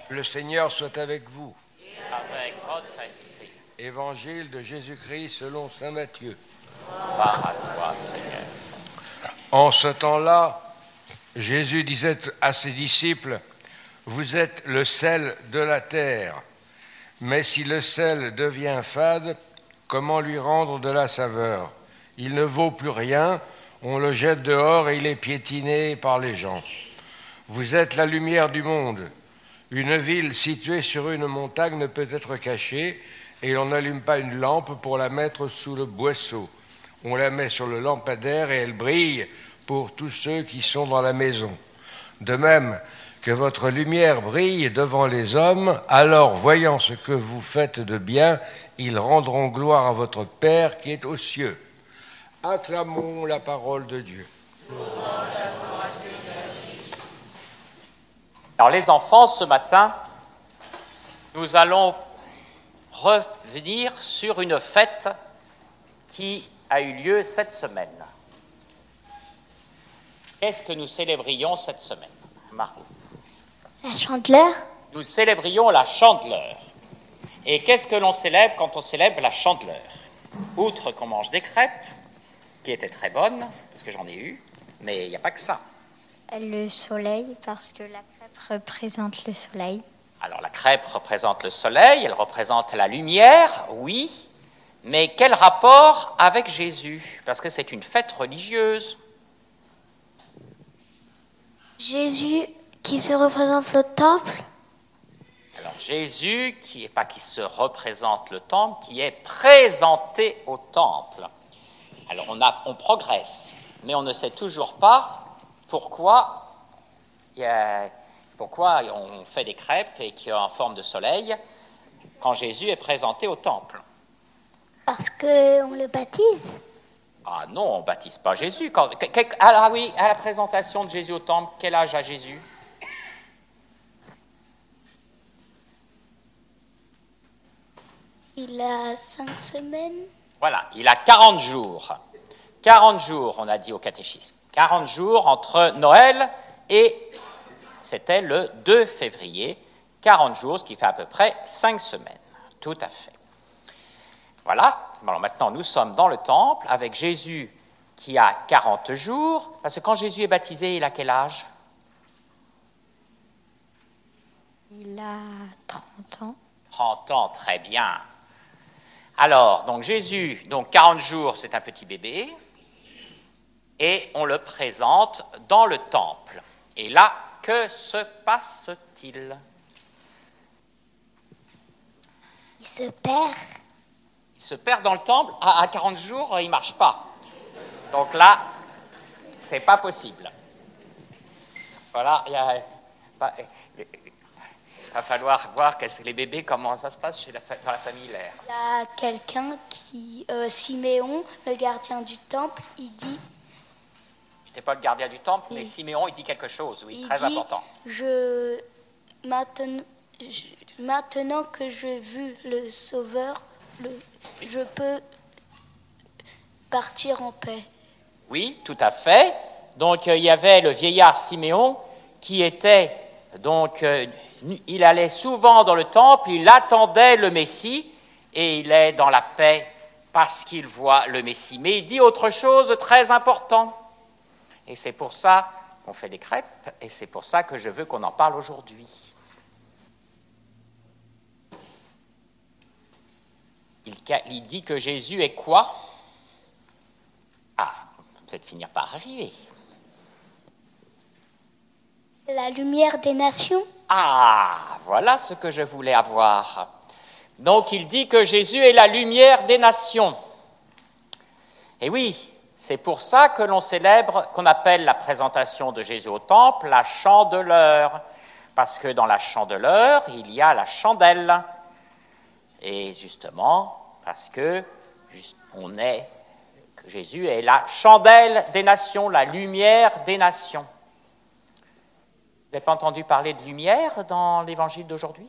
Le Seigneur soit avec vous. Avec votre esprit. Évangile de Jésus-Christ selon saint Matthieu. Gloire à toi, Seigneur. En ce temps-là, Jésus disait à ses disciples, « Vous êtes le sel de la terre. Mais si le sel devient fade, comment lui rendre de la saveur? Il ne vaut plus rien, on le jette dehors et il est piétiné par les gens. Vous êtes la lumière du monde. Une ville située sur une montagne ne peut être cachée et l'on n'allume pas une lampe pour la mettre sous le boisseau. On la met sur le lampadaire et elle brille pour tous ceux qui sont dans la maison. De même que votre lumière brille devant les hommes, alors, voyant ce que vous faites de bien, ils rendront gloire à votre Père qui est aux cieux. » Acclamons la parole de Dieu. Alors les enfants, ce matin, nous allons revenir sur une fête qui a eu lieu cette semaine. Qu'est-ce que nous célébrions cette semaine, Margot? La Chandeleur. Nous célébrions la Chandeleur. Et qu'est-ce que l'on célèbre quand on célèbre la Chandeleur? Outre qu'on mange des crêpes, qui étaient très bonnes, parce que j'en ai eu, mais il n'y a pas que ça. Le soleil, parce que la crêpe représente le soleil. Alors la crêpe représente le soleil, elle représente la lumière, oui, mais quel rapport avec Jésus? Parce que c'est une fête religieuse. Jésus qui se représente le temple. Alors Jésus, qui se représente le temple, qui est présenté au temple. Alors on progresse, mais on ne sait toujours pas pourquoi on fait des crêpes et qui en forme de soleil quand Jésus est présenté au temple. Parce qu'on le baptise. Ah non, on ne baptise pas Jésus. À la présentation de Jésus au temple, quel âge a Jésus? Il a 5 semaines. Voilà, il a 40 jours. 40 jours, on a dit au catéchisme. 40 jours entre Noël et, c'était le 2 février. 40 jours, ce qui fait à peu près 5 semaines. Tout à fait. Voilà, alors maintenant nous sommes dans le temple avec Jésus qui a 40 jours. Parce que quand Jésus est baptisé, il a quel âge? Il a 30 ans. 30 ans, très bien. Alors, donc Jésus, donc 40 jours, c'est un petit bébé, et on le présente dans le temple. Et là, que se passe-t-il? Il se perd. Il se perd dans le temple. À 40 jours, il ne marche pas. Donc là, c'est pas possible. Voilà, il va falloir voir les bébés, comment ça se passe dans la famille Lair. Il y a quelqu'un qui, Siméon, le gardien du temple, il dit... Tu n'es pas le gardien du temple, mais Siméon, il dit quelque chose, oui, très important. Maintenant que j'ai vu le Sauveur, je peux partir en paix. Oui, tout à fait. Donc, il y avait le vieillard Siméon qui était... Donc, il allait souvent dans le temple, il attendait le Messie, et il est dans la paix parce qu'il voit le Messie. Mais il dit autre chose de très important. Et c'est pour ça qu'on fait des crêpes, et c'est pour ça que je veux qu'on en parle aujourd'hui. Il dit que Jésus est quoi? Ah, on va peut-être finir par arriver. La lumière des nations. Ah, voilà ce que je voulais avoir. Donc, il dit que Jésus est la lumière des nations. Et oui, c'est pour ça que l'on célèbre, qu'on appelle la présentation de Jésus au temple, la chandeleur. Parce que dans la chandeleur, il y a la chandelle. Et justement, parce que Jésus est la chandelle des nations, la lumière des nations. Vous n'avez pas entendu parler de lumière dans l'évangile d'aujourd'hui?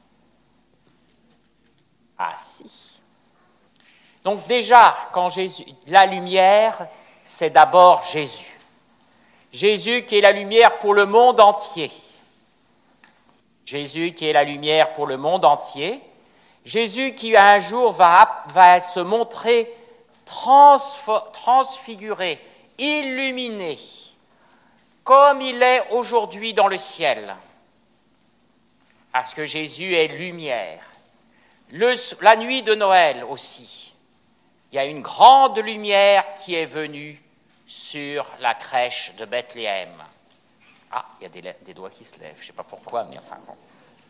Ah si. Donc déjà, quand la lumière, c'est d'abord Jésus. Jésus qui est la lumière pour le monde entier. Jésus qui est la lumière pour le monde entier, Jésus qui un jour va se montrer transfiguré, illuminé, comme il est aujourd'hui dans le ciel. Parce que Jésus est lumière. La nuit de Noël aussi, il y a une grande lumière qui est venue sur la crèche de Bethléem. Ah, il y a des doigts qui se lèvent, je ne sais pas pourquoi, mais enfin bon.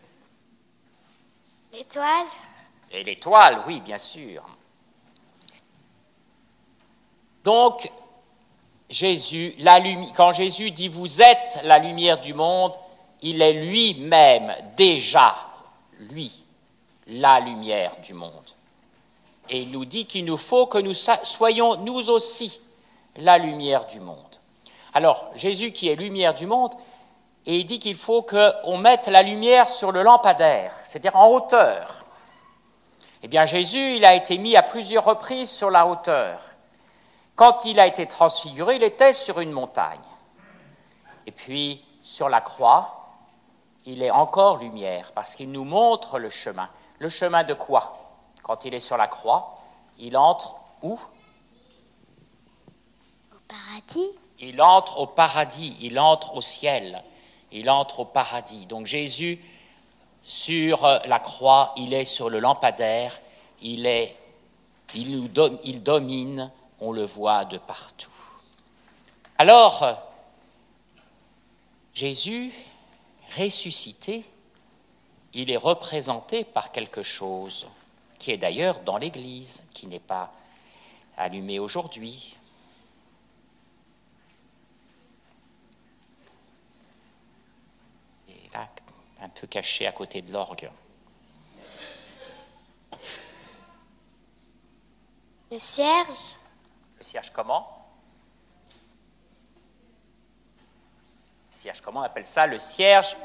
L'étoile? Et l'étoile, oui, bien sûr. Donc, Jésus, quand Jésus dit « vous êtes la lumière du monde », il est lui-même déjà, lui, la lumière du monde. Et il nous dit qu'il nous faut que nous soyons nous aussi la lumière du monde. Alors, Jésus qui est lumière du monde, et il dit qu'il faut qu'on mette la lumière sur le lampadaire, c'est-à-dire en hauteur. Eh bien, Jésus, il a été mis à plusieurs reprises sur la hauteur. Quand il a été transfiguré, il était sur une montagne. Et puis, sur la croix, il est encore lumière, parce qu'il nous montre le chemin. Le chemin de quoi? Quand il est sur la croix, il entre où? Au paradis. Il entre au paradis, il entre au ciel, il entre au paradis. Donc Jésus, sur la croix, il est sur le lampadaire, il domine, on le voit de partout. Alors, Jésus, ressuscité, il est représenté par quelque chose qui est d'ailleurs dans l'Église, qui n'est pas allumé aujourd'hui. Et là, un peu caché à côté de l'orgue. Le cierge. Le cierge comment? Le cierge, comment on appelle ça? Le cierge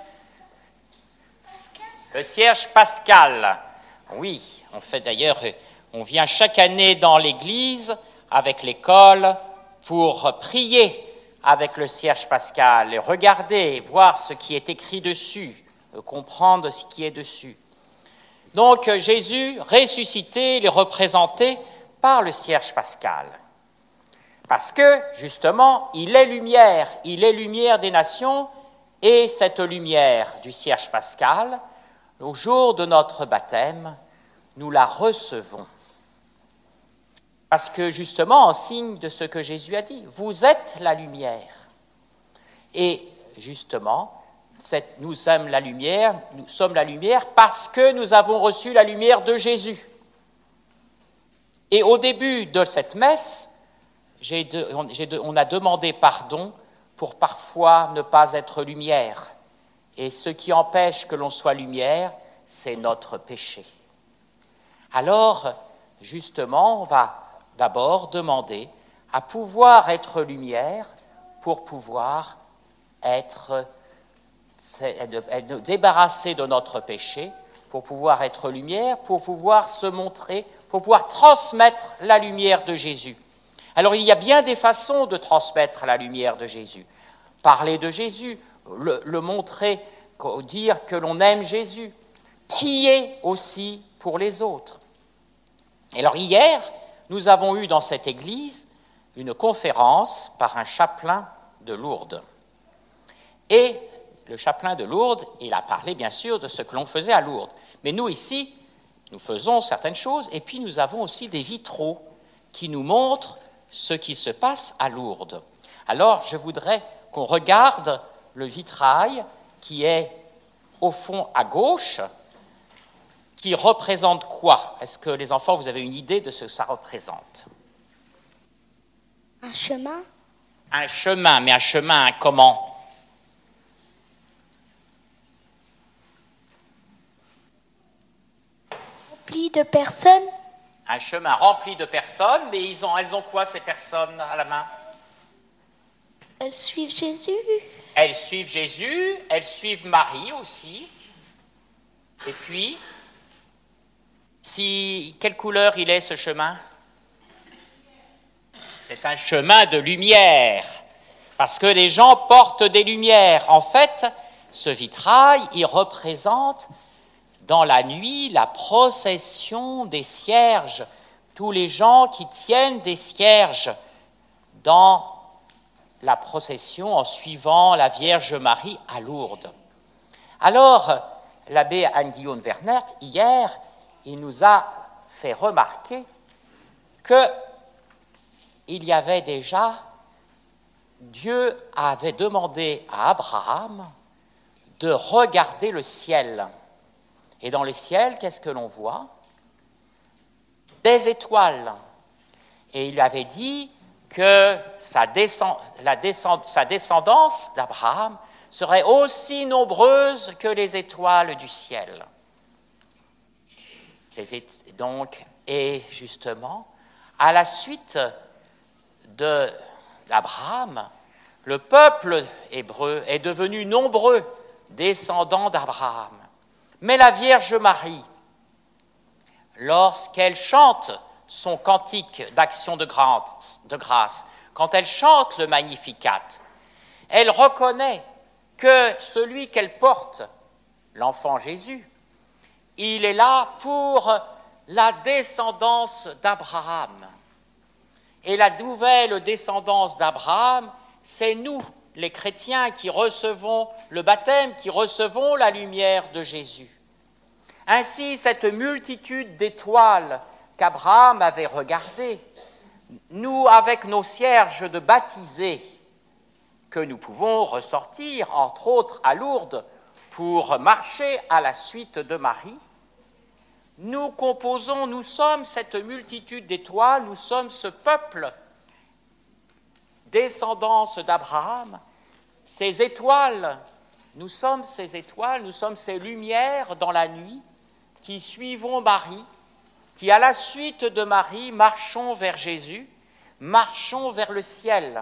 pascal. Oui, on fait d'ailleurs, on vient chaque année dans l'église avec l'école pour prier avec le cierge pascal, et regarder, voir ce qui est écrit dessus, comprendre ce qui est dessus. Donc Jésus, ressuscité, il est représenté par le cierge pascal. Parce que, justement, il est lumière des nations, et cette lumière du cierge pascal, au jour de notre baptême, nous la recevons. Parce que, justement, en signe de ce que Jésus a dit, vous êtes la lumière. Et, justement, nous sommes la lumière parce que nous avons reçu la lumière de Jésus. Et au début de cette messe, on a demandé pardon pour parfois ne pas être lumière. Et ce qui empêche que l'on soit lumière, c'est notre péché. Alors, justement, on va d'abord demander à pouvoir être lumière pour pouvoir nous débarrasser de notre péché, pour pouvoir être lumière, pour pouvoir se montrer, pour pouvoir transmettre la lumière de Jésus. Alors, il y a bien des façons de transmettre la lumière de Jésus. Parler de Jésus, le montrer, dire que l'on aime Jésus, prier aussi pour les autres. Et alors hier, nous avons eu dans cette église une conférence par un chapelain de Lourdes. Et le chapelain de Lourdes, il a parlé bien sûr de ce que l'on faisait à Lourdes. Mais nous ici, nous faisons certaines choses, et puis nous avons aussi des vitraux qui nous montrent ce qui se passe à Lourdes. Alors, je voudrais qu'on regarde le vitrail qui est au fond à gauche, qui représente quoi? Est-ce que les enfants, vous avez une idée de ce que ça représente? Un chemin. Un chemin, mais un chemin comment? Rempli de personnes. Un chemin rempli de personnes, mais elles ont quoi ces personnes à la main? Elles suivent Jésus. Elles suivent Jésus, elles suivent Marie aussi. Et puis, quelle couleur il est ce chemin? C'est un chemin de lumière, parce que les gens portent des lumières. En fait, Ce vitrail, il représente dans la nuit la procession des cierges, tous les gens qui tiennent des cierges dans la procession en suivant la Vierge Marie à Lourdes. Alors, l'abbé Anne-Guillaume Wernert, hier, il nous a fait remarquer qu'il y avait déjà, Dieu avait demandé à Abraham de regarder le ciel. Et dans le ciel, qu'est-ce que l'on voit? Des étoiles. Et il avait dit que sa descendance d'Abraham serait aussi nombreuse que les étoiles du ciel. Donc, et justement, à la suite d'Abraham, le peuple hébreu est devenu nombreux, descendants d'Abraham. Mais la Vierge Marie, lorsqu'elle chante son cantique d'action de grâce, quand elle chante le Magnificat, elle reconnaît que celui qu'elle porte, l'enfant Jésus, il est là pour la descendance d'Abraham. Et la nouvelle descendance d'Abraham, c'est nous, les chrétiens, qui recevons le baptême, qui recevons la lumière de Jésus. Ainsi, cette multitude d'étoiles qu'Abraham avait regardées, nous, avec nos cierges de baptisés, que nous pouvons ressortir, entre autres à Lourdes, pour marcher à la suite de Marie, nous composons, nous sommes cette multitude d'étoiles, nous sommes ce peuple, descendance d'Abraham, ces étoiles, nous sommes ces lumières dans la nuit qui suivons Marie, qui à la suite de Marie marchons vers Jésus, marchons vers le ciel.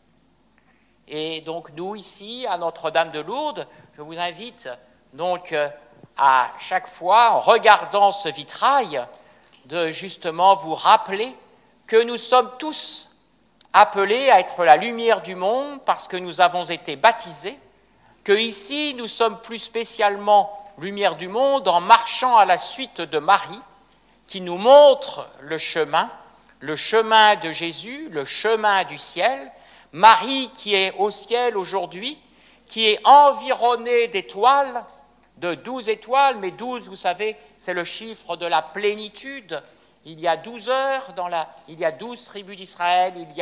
Et donc nous ici, à Notre-Dame de Lourdes, je vous invite donc à chaque fois, en regardant ce vitrail, de justement vous rappeler que nous sommes tous appelés à être la lumière du monde parce que nous avons été baptisés, que ici nous sommes plus spécialement lumière du monde en marchant à la suite de Marie, qui nous montre le chemin de Jésus, le chemin du ciel. Marie qui est au ciel aujourd'hui, qui est environnée d'étoiles, de 12 étoiles, mais 12, vous savez, c'est le chiffre de la plénitude. Il y a 12 heures, il y a 12 tribus d'Israël, il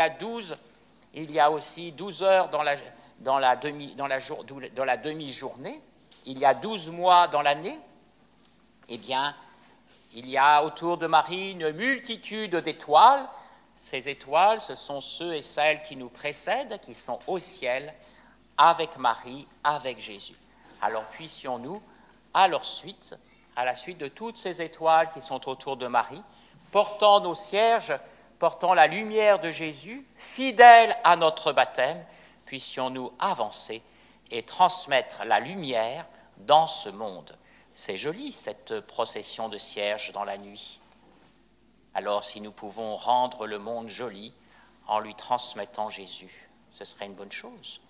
y a aussi 12 heures dans la demi-journée, il y a 12 mois dans l'année. Eh bien, il y a autour de Marie une multitude d'étoiles. Ces étoiles, ce sont ceux et celles qui nous précèdent, qui sont au ciel, avec Marie, avec Jésus. Alors puissions-nous, à la suite de toutes ces étoiles qui sont autour de Marie, portant nos cierges, portant la lumière de Jésus, fidèles à notre baptême, puissions-nous avancer et transmettre la lumière dans ce monde. C'est joli, cette procession de cierges dans la nuit. Alors si nous pouvons rendre le monde joli en lui transmettant Jésus, ce serait une bonne chose.